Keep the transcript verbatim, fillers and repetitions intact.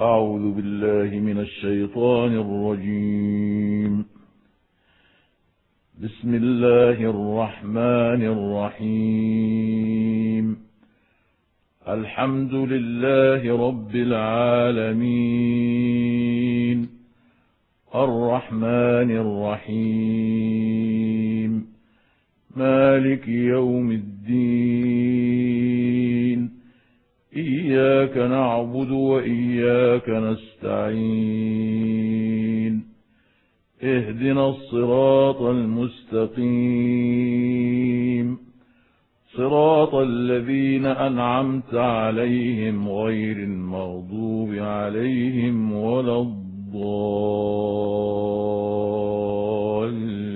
أعوذ بالله من الشيطان الرجيم. بسم الله الرحمن الرحيم. الحمد لله رب العالمين، الرحمن الرحيم، مالك يوم الدين، إياك نعبد وإياك نستعين، اهدنا الصراط المستقيم، صراط الذين أنعمت عليهم غير المغضوب عليهم ولا الضالين.